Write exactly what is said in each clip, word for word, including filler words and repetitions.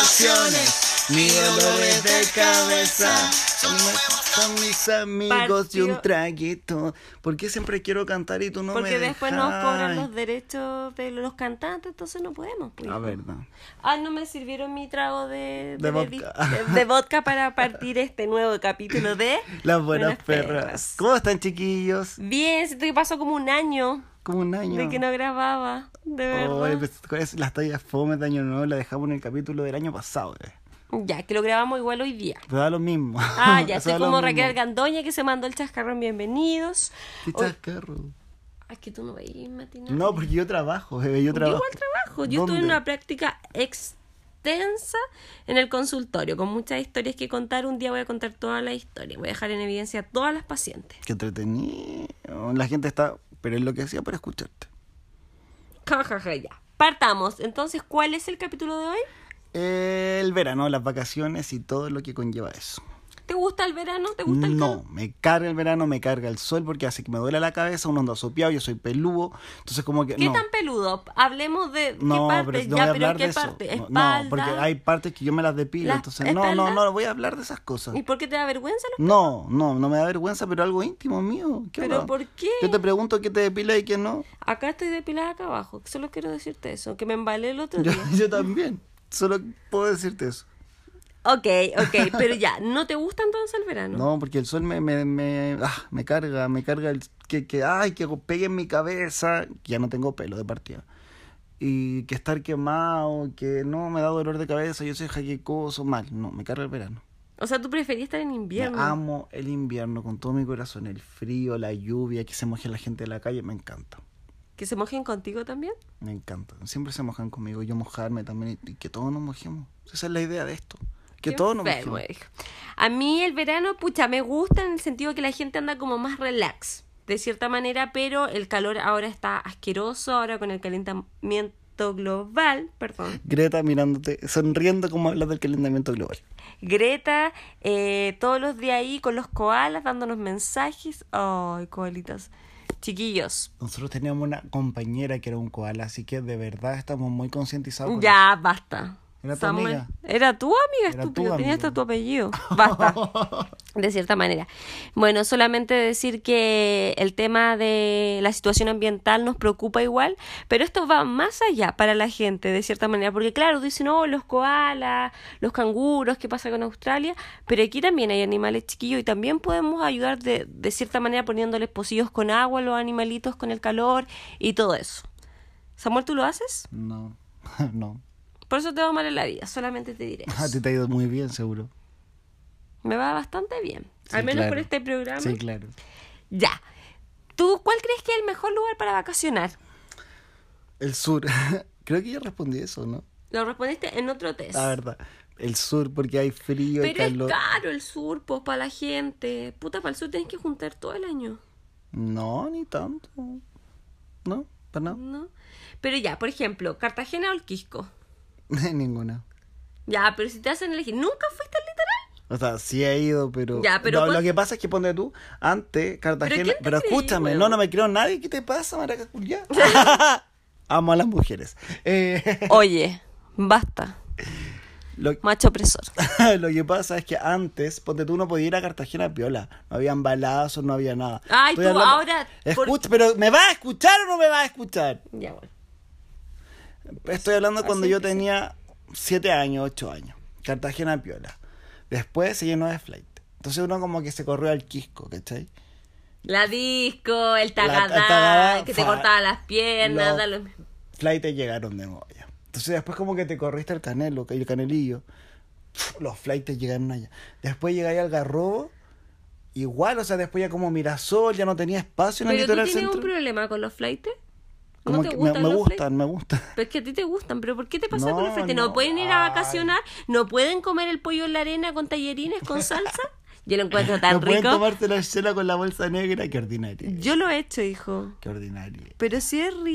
vacaciones, mi dolores de cabeza. Son, son mis amigos Partió. y un traguito. ¿Por qué siempre quiero cantar y tú no Porque me dejas? después nos cobran los derechos de los cantantes, entonces no podemos. Pues. A ver, no. Ah, no me sirvieron mi trago de, De bebi- vodka. de, de vodka para partir este nuevo capítulo de Las buenas perras. ¿Cómo están, chiquillos? Bien, siento que pasó como un año Como un año. de que no grababa, de verdad. Oye, pues, con es- las tallas fome de año nuevo las dejamos en el capítulo del año pasado, eh. Ya, que lo grabamos igual hoy día. Pero da lo mismo. Ah, ya, Eso da soy lo como mismo. Raquel Gandoña que se mandó el chascarrón, bienvenidos. ¿Qué Hoy- chascarro? Es que tú no veis matinal. No, porque yo trabajo, eh, yo Yo trabajo. igual trabajo. Yo estuve en ¿Dónde? una práctica extensa en el consultorio, con muchas historias que contar. Un día voy a contar todas las historias. Voy a dejar en evidencia a todas las pacientes. Qué entretenido. La gente está, pero es lo que hacía para escucharte. Ja, ja, ja, ya. Partamos. Entonces, ¿cuál es el capítulo de hoy? El verano, las vacaciones y todo lo que conlleva eso. ¿Te gusta el verano? ¿Te gusta el No, calor? me carga el verano, me carga el sol porque hace que me duele la cabeza, uno anda sopeado, yo soy peludo, entonces como que ¿Qué no. tan peludo? Hablemos de No, qué parte. pero no voy Ya, a pero hablar ¿qué de eso. parte? No, ¿Espalda? No, porque hay partes que yo me las depilo, ¿La entonces no, no, espalda? no, voy a hablar de esas cosas. ¿Y por qué te da vergüenza? Los... No, no, no me da vergüenza, pero algo íntimo mío. ¿Qué ¿Pero onda? por qué? Yo te pregunto qué te depila y qué no. Acá estoy depilada acá abajo. Solo quiero decirte eso. Que me embalé el otro Yo, día. yo también, solo puedo decirte eso. Ok, ok, pero ya, ¿no te gusta entonces el verano? No, porque el sol me, me, me, ah, me carga, me carga el que, que, ay, que pegue en mi cabeza, que ya no tengo pelo de partida. Y que estar quemado, que no, me da dolor de cabeza, yo soy jaquecoso, mal, no, me carga el verano. O sea, tú preferís estar en invierno. Me amo el invierno con todo mi corazón, el frío, la lluvia, que se moje la gente de la calle, me encanta. ¿Que se mojen contigo también? Me encanta. Siempre se mojan conmigo, yo mojarme también y, y que todos nos mojemos. Esa es la idea de esto. Que Qué todos nos enfermo mojemos. eres. A mí el verano, pucha, me gusta en el sentido que la gente anda como más relax, de cierta manera, pero el calor ahora está asqueroso, ahora con el calentamiento global, perdón. Greta mirándote, sonriendo como hablas del calentamiento global. Greta, eh, todos los días ahí con los koalas dándonos mensajes. Ay, koalitas. Chiquillos. Nosotros teníamos una compañera que era un koala, así que de verdad estamos muy concientizados. con Ya, basta. ¿Era tu Samuel. amiga? Era tu amiga, Era estúpido. tu Tenía amiga. hasta tu apellido. Basta. De cierta manera. Bueno, solamente decir que el tema de la situación ambiental nos preocupa igual, pero esto va más allá para la gente, de cierta manera. Porque claro, dicen, oh, los koalas, los canguros, ¿qué pasa con Australia? Pero aquí también hay animales chiquillos y también podemos ayudar de, de cierta manera poniéndoles pocillos con agua a los animalitos con el calor y todo eso. Samuel, ¿tú lo haces? No, no. Por eso te va mal en la vida, solamente te diré A eso. ti te ha ido muy bien, seguro. Me va bastante bien, Sí, al menos claro. por este programa. Sí, claro. Ya. ¿Tú cuál crees que es el mejor lugar para vacacionar? El sur. Creo que yo respondí eso, ¿no? Lo respondiste en otro test. La verdad. El sur, porque hay frío y Pero es calor. caro el sur, pues, para la gente. Puta, para el sur tienes que juntar todo el año. No, ni tanto. No, para nada. ¿No? Pero ya, por ejemplo, Cartagena o el Quisco. Ninguna. Ya, pero si te hacen elegir, ¿nunca fuiste al litoral? O sea, sí he ido, pero... Ya, pero No, pon- lo que pasa es que ponte tú, antes, Cartagena... ¿quién Pero, te creí, escúchame, weón? no, no me creo nadie. ¿Qué te pasa, maraca culiá? Amo a las mujeres. Eh, Oye, basta, lo, macho opresor. lo que pasa es que antes, ponte tú, no podías ir a Cartagena piola. No habían balazos, no había nada. Ay, Estoy tú hablando- ahora- por- Escucha, pero ¿me vas a escuchar o no me vas a escuchar? Ya, bueno. Estoy hablando cuando Así yo que sí. tenía siete años, ocho años. Cartagena piola. Después se llenó de flight. Entonces uno como que se corrió al Quisco, ¿cachai? La disco, el La- tagadá, el tagadá, que te fa- cortaba las piernas, los- da lo mismo. Flightes llegaron de nuevo allá. Entonces después como que te corriste al Canelo, el Canelillo. Pf, Los flightes llegaron allá. Después llegáis al Garrobo. Igual, o sea, después ya como Mirasol, ya no tenía espacio en el Pero tú litoral tienes centro. un problema con los flights. Como ¿No te que me, gustan me los gustan, flights? me gustan. Pero es que a ti te gustan, pero ¿por qué te pasa No, con los flights? ¿No, no, pueden ir a ay. vacacionar? ¿No pueden comer el pollo en la arena con tallerines, con salsa? Yo lo encuentro tan No pueden rico. tomarte la chela con la bolsa negra, qué ordinaria. Yo lo he hecho, hijo. Qué ordinaria. Pero sí es rico.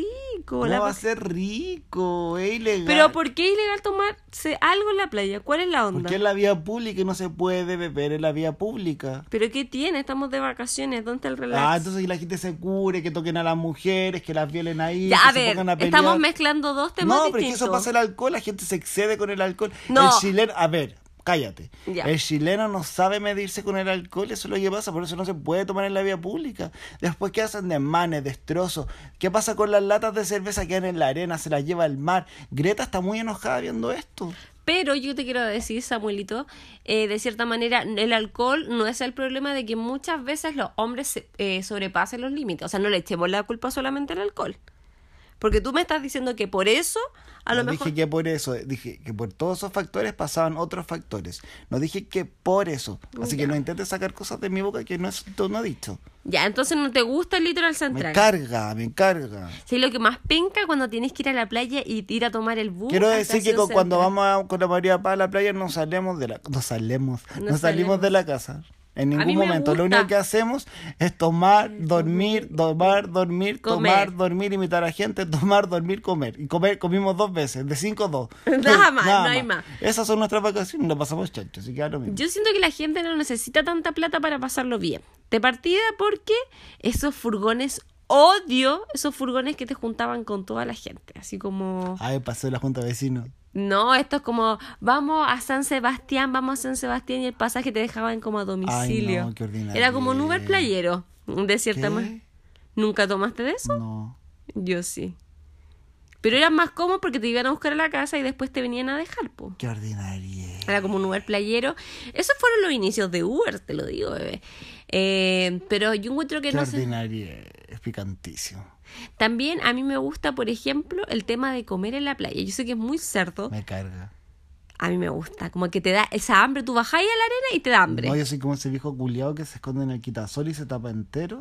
rico. No la va a pa- ser rico, es ilegal. Pero ¿por qué es ilegal tomarse algo en la playa? ¿Cuál es la onda? Porque es la vía pública y no se puede beber en la vía pública. ¿Pero qué tiene? Estamos de vacaciones, ¿dónde está el relax? Ah, entonces que la gente se cure, que toquen a las mujeres, que las violen ahí, Ya, que a se ver, pongan a pelear. estamos mezclando dos temas No, pero es que distintos. eso pasa el alcohol, la gente se excede con el alcohol. No. El chileno, a ver, cállate. Ya. El chileno no sabe medirse con el alcohol, eso es lo que pasa, por eso no se puede tomar en la vía pública. Después, ¿qué hacen? Desmanes, destrozos. ¿Qué pasa con las latas de cerveza que quedan en la arena? Se las lleva al mar. Greta está muy enojada viendo esto. Pero yo te quiero decir, Samuelito, eh, de cierta manera, el alcohol no es el problema de que muchas veces los hombres se- eh, sobrepasen los límites. O sea, no le echemos la culpa solamente al alcohol. Porque tú me estás diciendo que por eso, a lo No mejor... dije que por eso, dije que por todos esos factores pasaban otros factores. No dije que por eso. Así Ya. que no intentes sacar cosas de mi boca que no es tú no has dicho. Ya, entonces no te gusta el litoral Me central. carga, me carga. Sí, lo que más penca cuando tienes que ir a la playa y ir a tomar el bus. Quiero a decir que Estación cu- cuando Central. vamos a- con la María Paz a la playa no salimos de la no salimos, No no, salimos salimos. de la casa. En A mí ningún me momento. Lo gusta. único que hacemos es tomar, dormir, tomar, dormir, Comer. tomar, dormir, imitar a gente, tomar, dormir, comer. Y comer comimos dos veces, de cinco dos. Nada más, no hay más. Esas son nuestras vacaciones, lo pasamos chancho, así que da lo mismo. Yo siento que la gente no necesita tanta plata para pasarlo bien. De partida porque esos furgones, odio esos furgones que te juntaban con toda la gente. Así como... Ay, pasó la junta de vecinos. No, esto es como, vamos a San Sebastián, vamos a San Sebastián y el pasaje te dejaban como a domicilio. Ay, no, qué ordinario. Era como un Uber playero, de cierta ¿Qué? manera. ¿Nunca tomaste de eso? No. Yo sí. Pero era más cómodo porque te iban a buscar a la casa y después te venían a dejar, po. Qué ordinario. Era como un Uber playero. Esos fueron los inicios de Uber, te lo digo, bebé. Eh, pero yo encuentro que Qué no sé. ordinario. Es picantísimo. También a mí me gusta, por ejemplo, el tema de comer en la playa. Yo sé que es muy cerdo. Me carga. A mí me gusta. Como que te da esa hambre. Tú bajás ahí a la arena y te da hambre. No, yo soy como ese viejo culiado que se esconde en el quitasol y se tapa entero.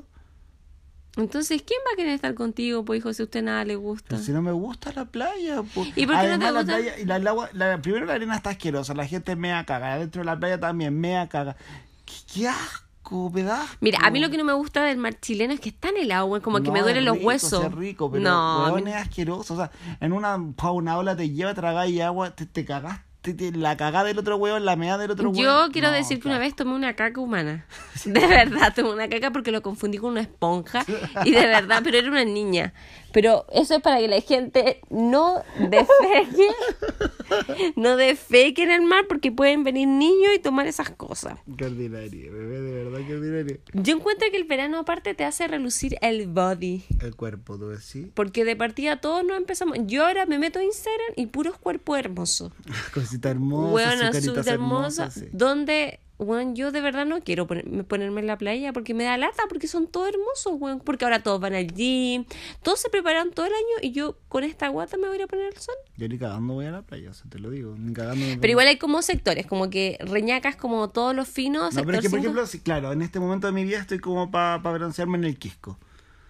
Entonces, ¿quién va a querer estar contigo, pues, hijo, si a usted nada le gusta? Pero si no me gusta la playa, pues. ¿Y por qué no te Además, la gusta? playa, y la, el agua, la, primero la arena está asquerosa, la gente mea caga, adentro de la playa también mea caga. ¡Qué, qué asco, pedazo! Mira, a mí lo que no me gusta del mar chileno es que está en el agua, como que No, me duelen es los rico, huesos. sí es rico, pero no, a huevón, mí- es asqueroso. O sea, en una, pa, una ola te lleva a tragar y agua, te, te cagaste, te- la cagada del otro huevo, la mea del otro huevo. Yo quiero No, decir que una claro. vez tomé una caca humana. De verdad, tomé una caca porque lo confundí con una esponja. Y de verdad, pero era una niña. Pero eso es para que la gente no defeque, no defeque en el mar porque pueden venir niños y tomar esas cosas. Qué ordinario, bebé, de verdad, qué ordinario. Yo encuentro que el verano aparte te hace relucir el body. El cuerpo, tú decís. Porque de partida todos nos empezamos. Yo ahora me meto a Instagram y puros cuerpos hermosos. Cosita hermosa, Bueno, su caritas súper hermosa. hermosas, sí. Donde, bueno, yo de verdad no quiero poner- ponerme en la playa porque me da lata, porque son todos hermosos, weón. Porque ahora todos van al gym, todos se preparan todo el año y yo con esta guata me voy a ir a poner el sol. Yo ni cagando voy a la playa, o sea, te lo digo, ni cagando. me Pero pongo- igual hay como sectores, como que Reñacas como todos los finos. No, pero es que, por sector cinco. ejemplo, sí, claro, en este momento de mi vida estoy como para pa broncearme en el Quisco.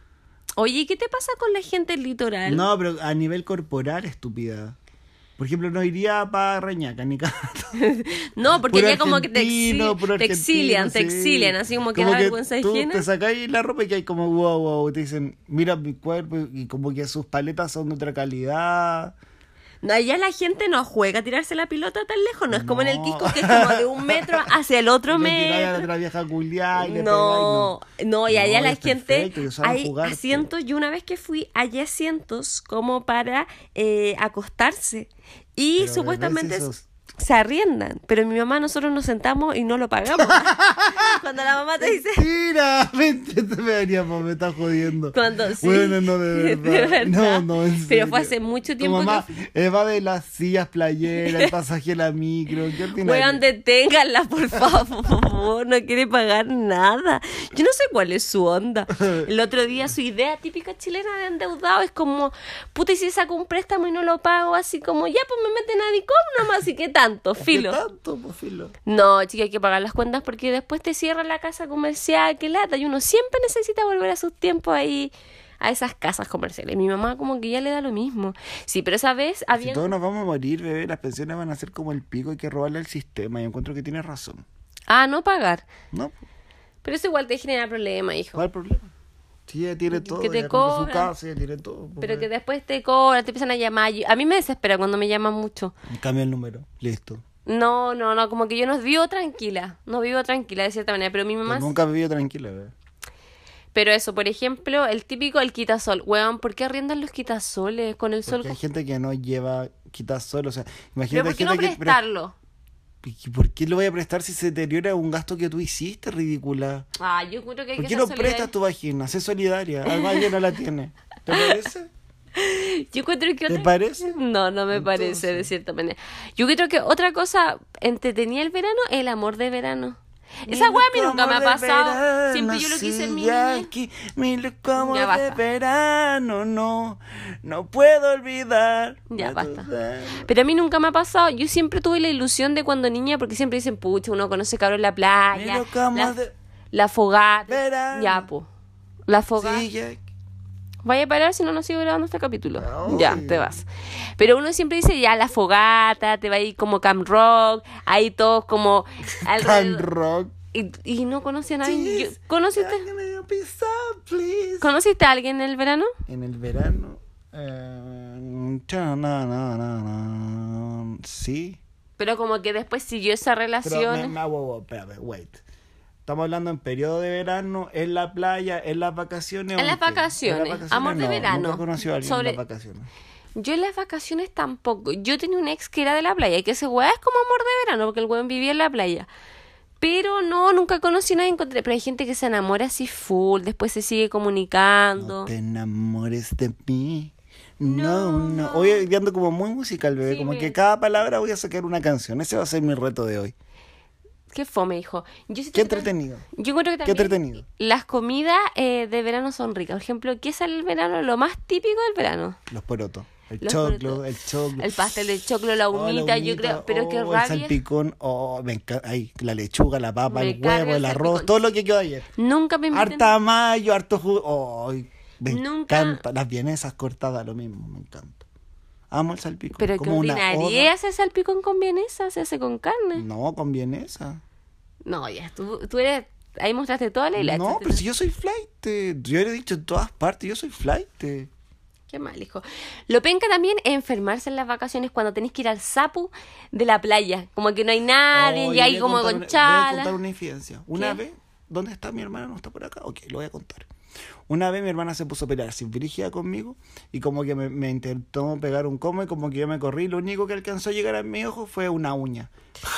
Oye, ¿qué te pasa con la gente del litoral? No, pero a nivel corporal, estúpida. Por ejemplo, no iría para Reñaca, ni cagando. No, porque Puro ya como que te, argentino, exi- puro te exilian, argentino, te sí. exilian, así como que Como da vergüenza tú ajena. te sacáis la ropa y que hay como wow, wow, te dicen, mira mi cuerpo y como que sus paletas son de otra calidad. No, allá la gente no juega a tirarse la pelota tan lejos, no es como en el No. Quisco que es como de un metro hacia el otro Y le tiráis a la metro. otra vieja culiá y le No, pegáis, no, y allá No, la es gente, perfecto, ellos saben hay jugar, asientos, yo una vez que fui, hay asientos como para eh, acostarse y Pero, supuestamente bebé, si es- esos- se arriendan, pero mi mamá nosotros nos sentamos y no lo pagamos. Cuando la mamá te dice... Mentira, mentira, me veníamos, me está jodiendo. Cuando sí. Bueno, no, de verdad. No, no, en Pero fue serio. hace mucho Tu tiempo mamá que... Eva de las sillas playeras, el pasaje de la micro, qué ordinario. Weón, deténganla, por favor. No quiere pagar nada. Yo no sé cuál es su onda. El otro día su idea típica chilena de endeudado es como, puta, y si saco un préstamo y no lo pago, así como, ya, pues me meten a DICOM nomás, y qué tanto, filo. ¿Qué tanto, pues, filo? No, chica, hay que pagar las cuentas porque después te cierran la casa comercial, qué lata, y uno siempre necesita volver a sus tiempos ahí, a esas casas comerciales. Mi mamá como que ya le da lo mismo. Sí, pero esa vez había... Si todos nos vamos a morir, bebé, las pensiones van a ser como el pico, hay que robarle al sistema. Y encuentro que tienes razón. Ah, no pagar. ¿No? Pero eso igual te genera problema, hijo. ¿Cuál es el problema? Sí, ella tiene Que- todo, que te ella compró su cobran. casa, ella tiene todo. Pero pues. que después te cobran, te empiezan a llamar. Yo- A mí me desespera cuando me llaman mucho. Cambia el número, listo. No, no, no, como que yo no vivo tranquila. No vivo tranquila de cierta manera. Pero mi mamá. Pues nunca has vivido tranquila, ¿verdad? Pero eso, por ejemplo, el típico, el quitasol. Weón, ¿por qué arriendan los quitasoles con el sol? Porque hay gente que no lleva quitasol, o sea, Pero imagínate ¿por hay qué no gente que... pero- prestarlo? ¿y ¿Por qué lo voy a prestar si se deteriora un gasto que tú hiciste, ridícula? Ah, yo creo que hay ¿Por que qué ser no solidario. prestas tu vagina? Sé solidaria, además ella no la tiene. ¿Te parece? Yo encuentro que ¿Te otra- parece? No, no me Entonces. parece de cierta manera. Yo creo que otra cosa entretenía el verano, el amor de verano. Esa weá a mí nunca me ha pasado. Siempre yo lo quise en mi niñez. Aquí, mi loco amor Ya de basta. verano, no, no puedo olvidar. Ya de basta. tus besos. Pero a mí nunca me ha pasado. Yo siempre tuve la ilusión de cuando niña, porque siempre dicen, pucha, uno conoce cabros en la Mi playa, loco amor la, de la fogata. verano. Ya, po. La fogata. Sí, ya. Vaya a parar si no, no sigo grabando este capítulo. Ay. Ya, te vas. Pero uno siempre dice, ya, la fogata, te va a ir como Camp Rock, ahí todos como... Can alrededor. rock. Y, y no conocí a nadie. Yo- Please, ¿Conociste, give me a piece of please. ¿Conociste a alguien en el verano? En el verano. Eh, cha, na, na, na, na. Sí. Pero como que después siguió esa Pero relación. me, me, wow, wow, espérame, wait. Estamos hablando en periodo de verano, en la playa, en las vacaciones. En ¿o las qué? vacaciones, amor de no, verano. Nunca he conocido a alguien Sobre- en las vacaciones. Yo en las vacaciones tampoco. Yo tenía un ex que era de la playa, y que ese weá es como amor de verano, porque el weón vivía en la playa. Pero no, nunca conocí a nadie, encontré. Pero hay gente que se enamora así full, después se sigue comunicando. No te enamores de mí. No, no. Hoy hoy ando como muy musical, bebé. Sí, como me- que cada palabra voy a sacar una canción. Ese va a ser mi reto de hoy. Qué fome, hijo. Yo sí Qué te- entretenido. Yo encuentro que Qué también entretenido. las comidas eh, de verano son ricas. Por ejemplo, ¿qué sale el verano? Lo más típico del verano. Los porotos. El Los choclo, porotos. el choclo. El pastel de choclo, la Oh, la humita, yo humita, creo. Pero qué oh, rabia. El salpicón, oh, me encanta. Ay, la lechuga, la papa, Me el carga huevo, el el arroz, salpicón. todo lo que quedó ayer. Nunca me inviten. Harta mayo, harto jugo. Oh, ay, me Nunca- encanta. Las vienesas cortadas, lo mismo, me encanta. Amo el salpicón. Pero qué como una ordinaria oda. hace salpicón con vienesa, se hace con carne. No, con vienesa. No, ya, tú, tú eres... Ahí mostraste toda la hilacha. No, pero si yo soy flight. Yo le he dicho en todas partes, yo soy flight. Qué mal, hijo. Lo penca también es enfermarse en las vacaciones cuando tenés que ir al sapu de la playa. Como que no hay nadie Oh, y yo hay voy a como contar con una- Voy a contar chala. una infidencia. Una ¿Qué? vez, ¿dónde está mi hermana? ¿No está por acá? Ok, lo voy a contar. Una vez mi hermana se puso a pelear sin brígida conmigo y como que me, me intentó pegar un como y como que yo me corrí. Lo único que alcanzó a llegar a mi ojo fue una uña.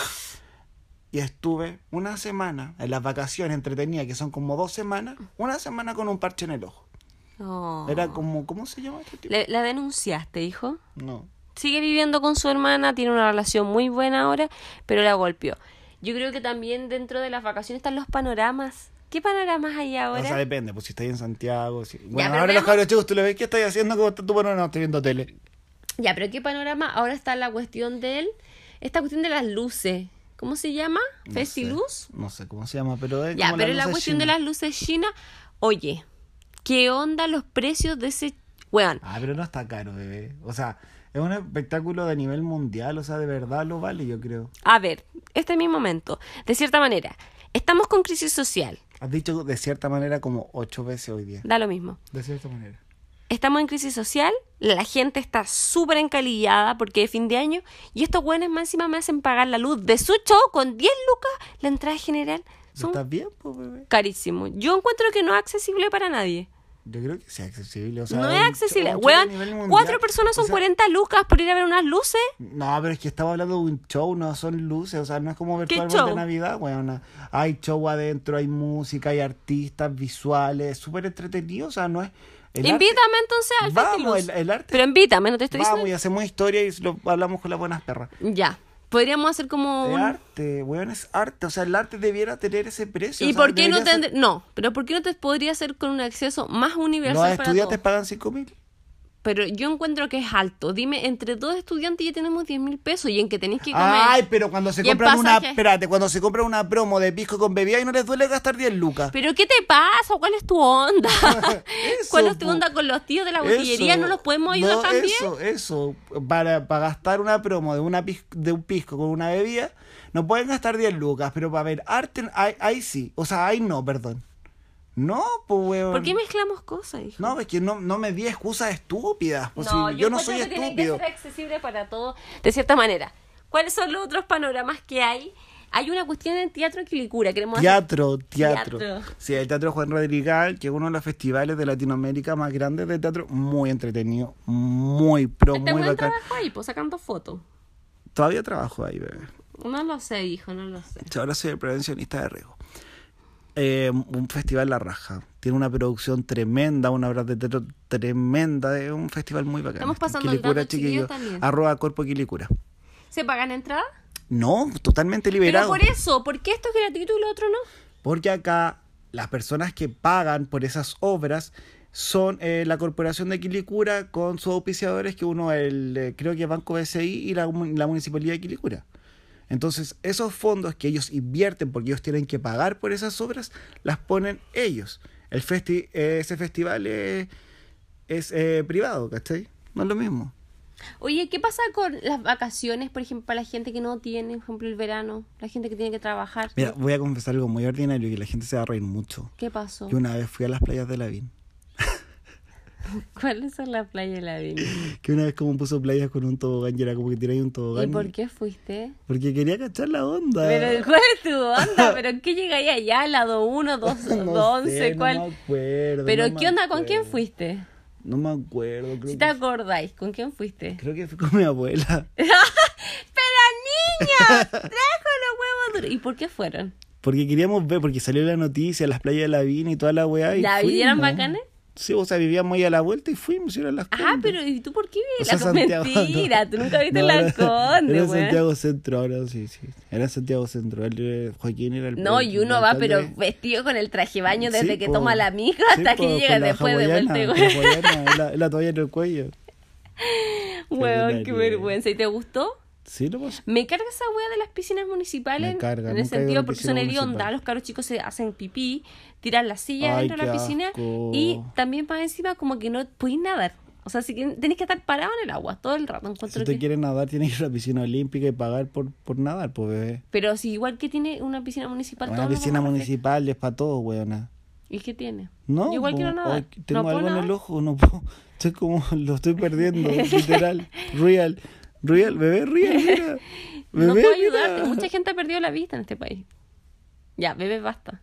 Y estuve una semana en las vacaciones entretenidas, que son como dos semanas, una semana con un parche en el ojo. Oh. Era como, ¿cómo se llama este tipo? Le- ¿La denunciaste, hijo? No. Sigue viviendo con su hermana, tiene una relación muy buena ahora, pero la golpeó. Yo creo que también dentro de las vacaciones están los panoramas. ¿Qué panoramas hay ahora? O sea, depende, pues si estáis en Santiago. Si... Bueno, pero ahora los vemos- cabros chicos, tú lo ves, ¿qué estáis haciendo? ¿Cómo está tu bueno? No, estoy viendo tele. Ya, pero ¿qué panorama? Ahora está la cuestión de él, esta cuestión de las luces. ¿Cómo se llama? No ¿Festiluz? sé, no sé cómo se llama, pero es Ya, como pero la luz cuestión de china. las luces chinas, oye, ¿qué onda los precios de ese... Weón, Ah, pero no está caro, bebé. O sea, es un espectáculo de nivel mundial, o sea, de verdad lo vale, yo creo. a ver, este es mi momento. De cierta manera, estamos con crisis social, Has dicho de cierta manera como ocho veces hoy día. da lo mismo. De cierta manera. Estamos en crisis social, la gente está súper encalillada porque es fin de año y estos güeyes más encima me hacen pagar la luz de su show con diez lucas, la entrada general. Son ¿Estás bien, pues, bebé? carísimos. Yo encuentro que no es accesible para nadie. Yo creo que sí es accesible. O sea, No un es cho- accesible. un show Weón, a nivel mundial. cuatro personas son O sea, cuarenta lucas por ir a ver unas luces. No, pero es que estamos hablando de un show, no son luces, o sea, no es como ver ¿Qué tu árbol show? de Navidad, weón. Hay show adentro, hay música, hay artistas visuales, súper entretenido, o sea, no es... el arte- Invítame entonces al Vamos, Festiluz. el, el arte... Pero invítame, no te estoy Vamos y diciendo. hacemos historia y lo hablamos con las buenas perras. Ya. Podríamos hacer como Es un... arte, weón, es arte, o sea, el arte debiera tener ese precio. ¿Y o sea, por qué no debería ser- tendré... No, pero ¿por qué no te podría hacer con un acceso más universal Los para estudiantes todos? pagan cinco mil. Pero yo encuentro que es alto. Dime, entre dos estudiantes ya tenemos diez mil pesos y en que tenéis que comer... Ay, pero cuando se Y en compran una, pasaje. espérate, cuando se compran una promo de pisco con bebida y no les duele gastar diez lucas. ¿Pero qué te pasa? ¿Cuál es tu onda? Eso, ¿Cuál es tu po. onda con los tíos de la botillería? Eso. ¿No los podemos ayudar No, también? Eso, eso. Para, para gastar una promo de, una pis- de un pisco con una bebida, no pueden gastar diez lucas, pero para ver arte, ahí, ahí sí. O sea, ahí no, perdón. No, pues, weón. ¿Por qué mezclamos cosas, hijo? No, es que no, no me di excusas estúpidas. Pues, No, si yo, yo no encuentro soy que tiene estúpido. que ser accesible para todo, de cierta manera. ¿Cuáles son los otros panoramas que hay? Hay una cuestión en Teatro Quilicura. Queremos Teatro, hacer... teatro, teatro. Sí, el Teatro Juan Rodrigal, que es uno de los festivales de Latinoamérica más grandes de teatro, muy entretenido, muy pro, Este muy buen bacán. trabajo ahí, pues sacando fotos. Todavía trabajo ahí, bebé. No lo sé, hijo, no lo sé. Ahora soy el prevencionista de riesgo. Eh, un festival La Raja. Tiene una producción tremenda, una obra de teatro tremenda. Es un festival muy bacán. Estamos pasando Quilicura, el dato, chiquillos, chiquillo. también. Arroba Corpo Quilicura. ¿Se pagan entradas? No, totalmente Pero liberado. por eso, ¿por qué esto es gratuito y lo otro no? Porque acá las personas que pagan por esas obras son eh, la Corporación de Quilicura con sus auspiciadores, que uno el eh, creo que Banco B C I y la, la Municipalidad de Quilicura. Entonces, esos fondos que ellos invierten porque ellos tienen que pagar por esas obras, las ponen ellos. El festi eh, ese festival eh, es eh, privado, ¿cachai? No es lo mismo. Oye, ¿qué pasa con las vacaciones, por ejemplo, para la gente que no tiene, por ejemplo, el verano? La gente que tiene que trabajar. Mira, voy a confesar algo muy ordinario y la gente se va a reír mucho. ¿Qué pasó? Yo una vez fui a las playas de Lavín. ¿Cuáles son las playas de la Vina? Que una vez como puso playas con un tobogán y era como que tiráis un tobogán. ¿Y por qué fuiste? Porque quería cachar la onda. Pero ¿cuál es tu onda? ¿Pero qué llegáis allá? ¿Lado uno, dos, no once? sé, ¿Cuál? No me acuerdo. ¿Pero no qué me onda? ¿Con quién acuerdo. fuiste? No me acuerdo. Creo Si que te acordáis, ¿con quién fuiste? Creo que fui con mi abuela. ¡Pero niña! ¡Trajo los huevos duros! ¿Y por qué fueron? Porque queríamos ver, porque salió la noticia, las playas de Lavín y toda la weá. y ¿La vieron fuimos. bacanes? Sí, o sea, vivíamos ahí a la vuelta y fuimos, y eran las Ajá, Condes. pero ¿y tú por qué O vives sea, la Santiago, mentira? no. Tú nunca viste No, la era- Conde, Era en weón. Santiago Centro, ahora sí, sí. Era en Santiago Centro. Él, eh, Joaquín era el No, el- y uno el va, alcalde. pero vestido con el traje baño desde Sí, que po. toma la micro Sí, hasta po, que llega con la después de hawaiana, vuelta. con la hawaiana, la, la toalla en el cuello. Weón, qué ordinario. vergüenza. ¿Y te gustó? Sí, lo pasó. Me carga esa wea de las piscinas municipales. Me carga, en el nunca he ido a sentido una porque piscina son municipal. hediondas. Los caros chicos se hacen pipí, tiran la silla Ay, dentro de la qué piscina asco. y también para encima como que no podéis nadar. O sea, si que tenés que estar parado en el agua todo el rato. Encuentro Si usted que... quiere nadar, tiene que ir a la piscina olímpica y pagar por, por nadar, pues, bebé. Pero si igual que tiene una piscina municipal. Una todos nos piscina vamos a meter. municipal es para todos, weona. ¿Y qué tiene? No, Yo igual po, quiero nadar. ay, tengo ¿No puedo algo en nadar? el ojo, no puedo. Estoy como, lo estoy perdiendo, literal. Real, real, bebé, real, mira. Bebé, No puedo mira. ayudarte. Mucha gente ha perdido la vista en este país. Ya, bebé, basta.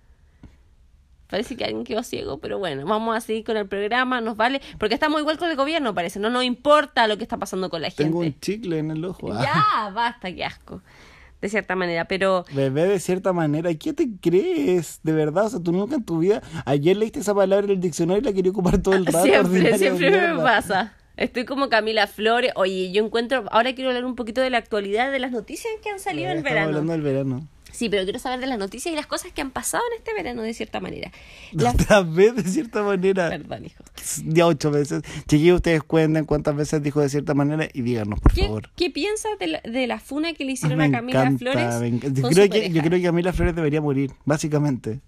Parece que alguien quedó ciego, pero bueno, vamos a seguir con el programa, nos vale. Porque estamos igual con el gobierno, parece. No nos importa lo que está pasando con la gente. Tengo un chicle en el ojo. Ah. Ya, basta, qué asco. De cierta manera, pero... Bebé, de cierta manera, ¿qué te crees? De verdad, o sea, tú nunca en tu vida... Ayer leíste esa palabra en el diccionario y la quería ocupar todo el rato. Siempre, ordinaria siempre me mierda. pasa. Estoy como Camila Flores. Oye, yo encuentro... Ahora quiero hablar un poquito de la actualidad, de las noticias que han salido en Estamos verano. hablando del verano. Sí, pero quiero saber de las noticias y las cosas que han pasado en este verano, de cierta manera. Las... Otra vez, de cierta manera. Perdón, hijo. Ya ocho veces. Chiquillos, ustedes cuenten cuántas veces dijo de cierta manera y díganos, por ¿Qué, favor. ¿Qué piensas de la, de la funa que le hicieron Me a Camila encanta, Flores? me encanta. Yo con creo su que, pareja? yo creo que Camila Flores debería morir, básicamente.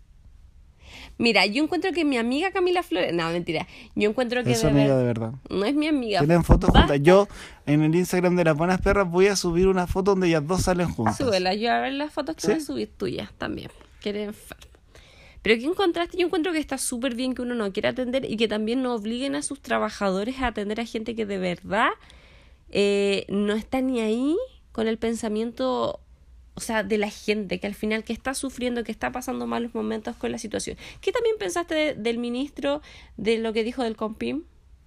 Mira, yo encuentro que mi amiga Camila Flores... No, mentira. Yo encuentro que... Es su de amiga ver- de verdad. No es mi amiga. Tienen fotos Basta. juntas. Yo, en el Instagram de las buenas perras, voy a subir una foto donde ellas dos salen juntas. Súbela, yo a ver las fotos que ¿Sí? voy a subir tuyas también. Que eres enfermo. Pero ¿qué encontraste? Yo encuentro que está súper bien que uno no quiera atender y que también no obliguen a sus trabajadores a atender a gente que de verdad eh, no está ni ahí con el pensamiento, o sea, de la gente que al final que está sufriendo, que está pasando malos momentos con la situación. ¿Qué también pensaste de- del ministro, de lo que dijo del Compim?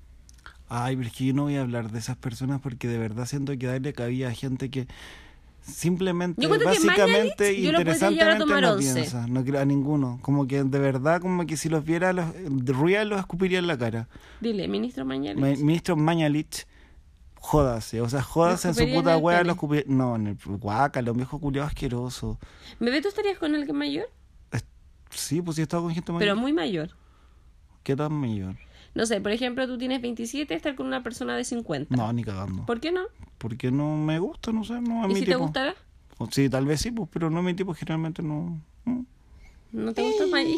Ay, pero es que yo no voy a hablar de esas personas porque de verdad siento que darle cabida a gente que simplemente, Yo encuentro que básicamente, Mañalich, yo lo podría llevar a interesantemente tomar no once. piensa. No creo a ninguno. Como que de verdad, como que si los viera, los, de real los escupiría en la cara. Dile, ministro Mañalich. Ma- Ministro Mañalich, jódase. O sea, jódase en su escupiría en puta el wea. pene. Los escupiría. No, en el guácalo, un viejo culiado asqueroso. ¿Bebé, tú estarías con el que es mayor? Es- Sí, pues sí he estado con gente mayor. Pero muy mayor. ¿Qué tan mayor? No sé, por ejemplo, tú tienes veintisiete, estar con una persona de cincuenta. No, ni cagando. ¿Por qué no? Porque no me gusta, no sé, no es ¿Y mi si tipo. te gustara? O sí, tal vez sí, pues, pero no es mi tipo, generalmente no. no. ¿No te gusta más?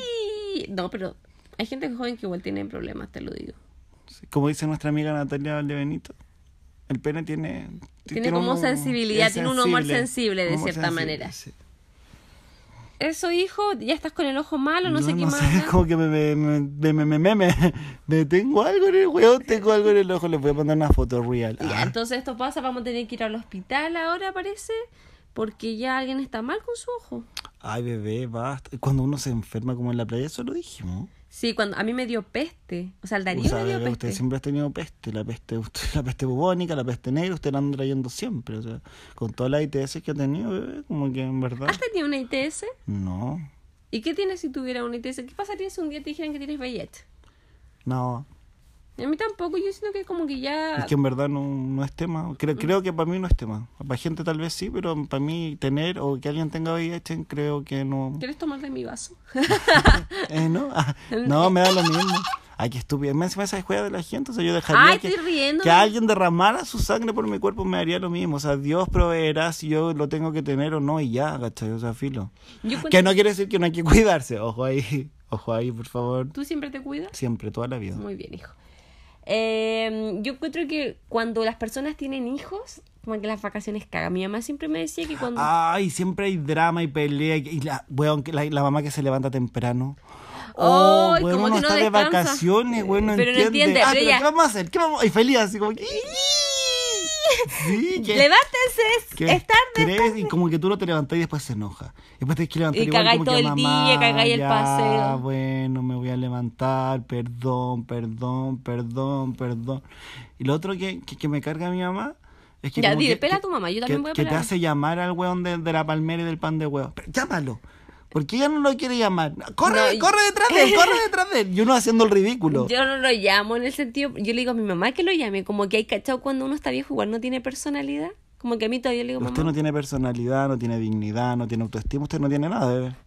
No, pero hay gente joven que igual tiene problemas, te lo digo. Sí, como dice nuestra amiga Natalia Valdebenito, el pene tiene... Tiene como sensibilidad, es tiene un humor sensible, sensible, de un humor cierta sensible, manera. sí. Eso, hijo, ya estás con el ojo malo, no, no sé qué no más. sé, como que me, me, me, me, me, me, me, me, me tengo algo en el weón, tengo algo en el ojo, les voy a mandar una foto real. Ya, Ah. entonces esto pasa, vamos a tener que ir al hospital ahora, parece, porque ya alguien está mal con su ojo. Ay, bebé, basta. Cuando uno se enferma como en la playa, eso lo dijimos. Sí, cuando a mí me dio peste, o sea, al Darío O sea, le dio bebé, peste. usted siempre ha tenido peste, la peste, usted, la peste bubónica, la peste negra, usted la anda trayendo siempre, o sea, con todas las I T S que ha tenido, bebé, como que en verdad. ¿Has tenido una I T S? No, ¿Y qué tienes si tuviera una I T S? ¿Qué pasaría si un día te dijeran que tienes V I H? no, A mí tampoco, yo siento que como que ya... es que en verdad no, no es tema. Creo, creo que para mí no es tema. Para gente tal vez sí, pero para mí tener o que alguien tenga V I H creo que no. ¿Quieres tomar de mi vaso? Eh, no, ah, no, me da lo mismo. Ay, qué estúpido. Me encima esa escuela de la gente, o sea, yo dejaría Ay, que, estoy riendo. que alguien derramara su sangre por mi cuerpo, me haría lo mismo. O sea, Dios proveerá si yo lo tengo que tener o no y ya, ¿cachai? O sea, filo. Yo encuentro- Que no quiere decir que no hay que cuidarse. Ojo ahí, ojo ahí, por favor. ¿Tú siempre te cuidas? Siempre, toda la vida. Muy bien, hijo. Eh, yo encuentro que cuando las personas tienen hijos, como que las vacaciones cagan. Mi mamá siempre me decía que cuando... Ay, siempre hay drama y pelea. Y la, weón, que la, la mamá que se levanta temprano. Ay, weón, como uno que no está de descansa. vacaciones, weón, no Pero no entiende. entiende, Ah, pero pero ya- ¿qué vamos a hacer? ¿Qué vamos? Y feliz, así como que... Sí, que... ¡Levántense! que ¡Es tarde! estrés, y como que tú no te levantás y después se enoja. Después tienes que levantar Y igual cagáis como todo que, el mamá, día, cagáis el ya, paseo. bueno, me voy a levantar, perdón, perdón, perdón, perdón. Y lo otro que, que, que me carga mi mamá es que Ya, como dile, que, pela que- a tu mamá, yo también que, voy a que te pelar. hace llamar al weón de, de la palmera y del pan de huevo. Pero llámalo. ¿Por qué ella no lo quiere llamar? ¡Corre, No, y- corre detrás de él, corre detrás de él! Y uno haciendo el ridículo. Yo no lo llamo en el sentido... Yo le digo a mi mamá que lo llame. Como que hay cachado cuando uno está viejo igual no tiene personalidad. Como que a mí todavía le digo, Usted mamá... no tiene personalidad, no tiene dignidad, no tiene autoestima, usted no tiene nada, bebé.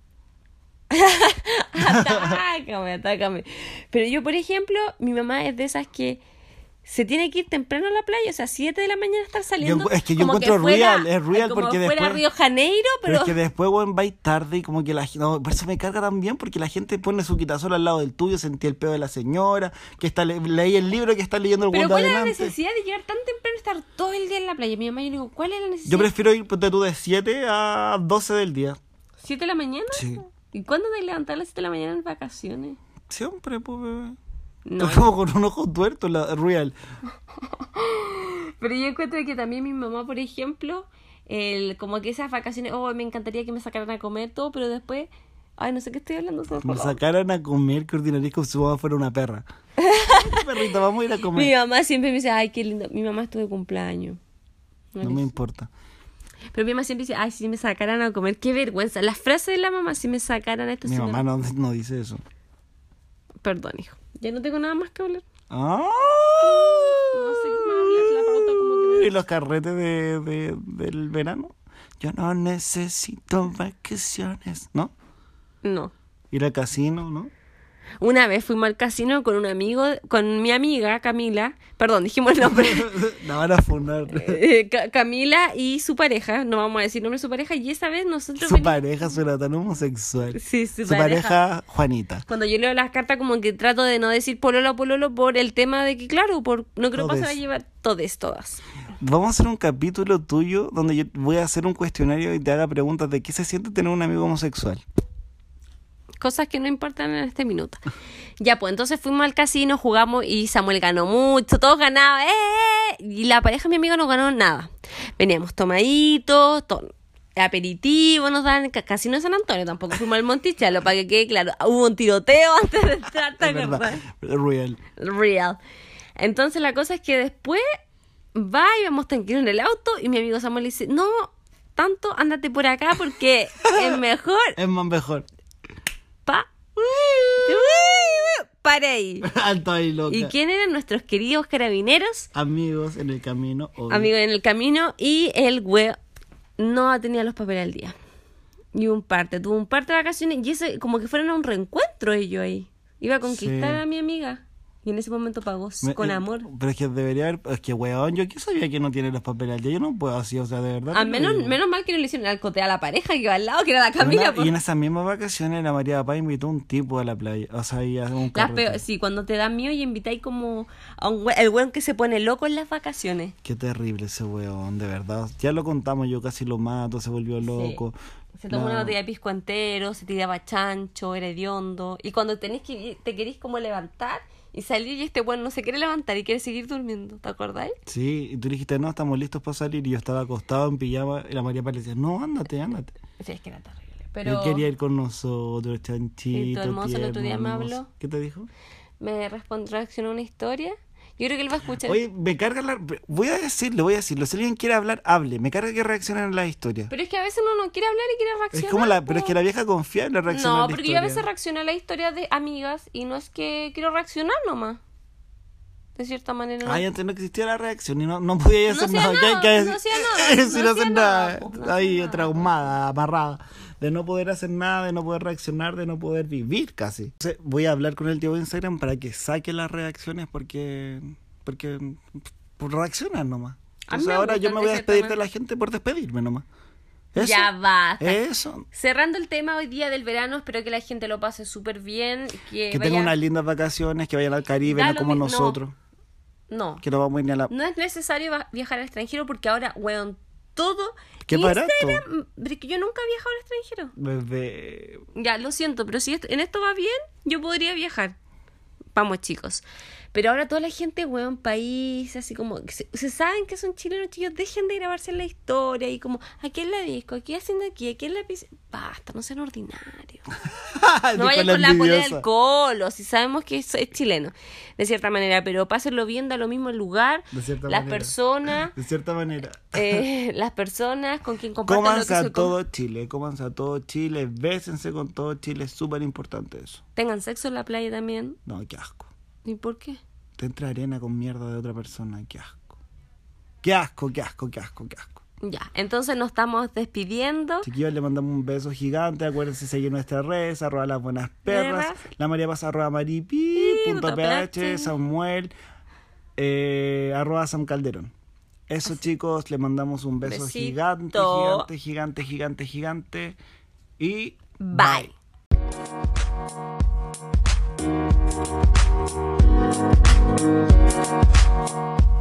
Atácame, atácame. Pero yo, por ejemplo, mi mamá es de esas que se tiene que ir temprano a la playa, o sea, siete de la mañana estar saliendo. Yo- es que yo como encuentro fuera- real, es real como porque fuera después- Río Janeiro, Pero pero... es que después, weón, vais tarde y como que la gente... No, por eso me carga también, porque la gente pone su quitasol al lado del tuyo, sentí el pedo de la señora, que está le- leí el libro que está leyendo el Pero weón de ¿cuál es la adelante. necesidad de llegar tan temprano y estar todo el día en la playa? Mi mamá, yo le digo, ¿cuál es la necesidad? Yo prefiero ir ponte tú de siete a doce del día. ¿Siete de la mañana? Sí. ¿Y cuándo te levantas a las siete de la mañana en vacaciones? Siempre, pues, bebé. No. Es como con un ojo tuerto, la real. Pero yo encuentro que también mi mamá, por ejemplo, el, como que esas vacaciones, oh, me encantaría que me sacaran a comer todo, pero después, ay, no sé qué estoy hablando. se me fue Me la- sacaran a comer, que ordinaría como si su mamá fuera una perra. Perrita, vamos a ir a Mi comer. mamá siempre me dice, ay, qué lindo, mi mamá estuvo de cumpleaños. No No le- me importa. Pero mi mamá siempre dice, ay, si me sacaran a comer, qué vergüenza. Las frases de la mamá, si me sacaran a esto, Mi si mamá me... no, no dice eso. Perdón, hijo, ya no tengo nada más que hablar. ¡Ah! No sé qué más hablar, la pauta como que ¿Y los carretes de, de- del verano? Yo no necesito vacaciones, ¿no? me... No. Ir al casino, ¿no? Una vez fuimos al casino con un amigo, con mi amiga Camila, perdón, dijimos el nombre, La van a funar. Eh, Ca- Camila y su pareja, no vamos a decir nombre de su pareja, y esa vez nosotros... Su veni- pareja suena tan homosexual. Sí, su, Su pareja, Juanita. Cuando yo leo las cartas como que trato de no decir pololo pololo por el tema de que, claro, por no creo Todes. pasar a llevar todes, todas. Vamos a hacer un capítulo tuyo donde yo voy a hacer un cuestionario y te haga preguntas de qué se siente tener un amigo homosexual. Cosas que no importan en este minuto. Ya, pues entonces fuimos al casino, jugamos y Samuel ganó mucho, todos ganaban, ¡eh! Y la pareja de mi amigo no ganó nada. Veníamos tomaditos, to- aperitivo, nos dan ca- casino de San Antonio, tampoco fuimos al Monticello, para que quede claro. Hubo un tiroteo antes de entrar, ¿te Es verdad. acuerdas? Real. Real. Entonces la cosa es que después va y vamos tranquilos en el auto y mi amigo Samuel dice, no, tanto, ándate por acá porque es mejor. Es más mejor. Pa. Para ahí. Alto ahí, loca. ¿Y quién eran nuestros queridos carabineros? Amigos en el camino. obvio. Amigos en el camino y el güey no tenía los papeles al día. Y un parte, tuvo un parte de vacaciones y eso como que fueron a un reencuentro ellos ahí. Iba a conquistar Sí. a mi amiga y en ese momento pagó Me- con eh, amor. Pero es que debería haber. Es que, weón, yo que sabía que no tiene los papeles al día. Yo no puedo así, o sea, de verdad. Al te lo menos, digo. menos mal que no le hicieron alcotea a la pareja que iba al lado, que era la Y Camila. una- pues. Y en esas mismas vacaciones la María Papá invitó a un tipo a la playa. O sea, y a un Las carrete. peor- sí, cuando te da miedo y invitáis como a un güey- el weón que se pone loco en las vacaciones. Qué terrible ese weón, de verdad. Ya lo contamos, yo casi lo mato, se volvió loco. Se toma No. una botella de pisco entero, se tiraba chancho, era hediondo. Y cuando tenés que, te querís como levantar y salir y este weón no se quiere levantar y quiere seguir durmiendo, ¿te acordáis? Sí, y tú dijiste, no, estamos listos para salir. Y yo estaba acostado en pijama y la María Paz le decía, no, ándate, ándate. Sí, es que era terrible. Pero Él quería ir con nosotros, chanchito, Y tu hermoso el otro día tierno, me hermoso. habló. ¿Qué te dijo? me respondió, reaccionó a una historia. Yo creo que él va a escuchar. Oye, me carga la... Voy a decirlo, voy a decirlo. Si alguien quiere hablar, hable. Me carga que reaccionen a las historias. Pero es que a veces uno no quiere hablar y quiere reaccionar. Es como la... Pero es po. que la vieja confiable reacciona a No, la porque historia. yo a veces reacciono a la historia de amigas y no es que quiero reaccionar nomás. De cierta manera. ¿no? Ay, antes no existía la reacción y no, no podía No hacer hacía nada. nada, ¿Qué hay que no decir? hacía nada, Si no no hacía hacer nada, nada. po, no hacía Ahí nada. traumada, amarrada. De no poder hacer nada, de no poder reaccionar, de no poder vivir casi. Entonces, voy a hablar con el tío de Instagram para que saque las reacciones porque... Porque... Por reaccionar nomás. A mí Entonces me ahora yo gustan me voy a de despedir cierta de la gente por despedirme nomás. Eso. Ya basta. Eso. Cerrando el tema hoy día del verano, espero que la gente lo pase súper bien. Que, Que vaya... tengan unas lindas vacaciones, que vayan al Caribe, Da no lo como mi- no. nosotros. No, Que no vamos a ir ni a la... no es necesario va- viajar al extranjero porque ahora, weón, todo... ¡Qué barato! Instagram, pero que yo nunca he viajado al extranjero. Bebé. Ya, lo siento, pero si esto- en esto va bien, yo podría viajar. Vamos, chicos. Pero ahora toda la gente, weón, país, así como... que Se, se saben que son chilenos, chicos, dejen de grabarse en la historia y como, aquí en la disco, aquí haciendo aquí, aquí en la piscina... Basta, no sean ordinarios. No vayan con la polera del colo, si sabemos que es, es chileno, de cierta manera, pero pásenlo bien, da lo mismo el lugar, De cierta las manera. personas, De cierta manera. eh, las personas con quien compartan lo que Cómanse se a com- todo Chile, cómanse a todo Chile, bésense con todo Chile, es súper importante eso. Tengan sexo en la playa también. No, qué asco. ¿Y por qué? Te entra arena con mierda de otra persona, qué asco. Qué asco, qué asco, qué asco, qué asco. Ya, entonces nos estamos despidiendo. Chiquillos, le mandamos un beso gigante. Acuérdense de seguir nuestras redes, arroba las buenas perras. Perras. La María pasa arroba maripi, punto punto ph, ph. Samuel, eh, arroba Sam Calderón. Eso, chicos, le mandamos un beso Besito. gigante, gigante, gigante, gigante, gigante. Y Bye. bye.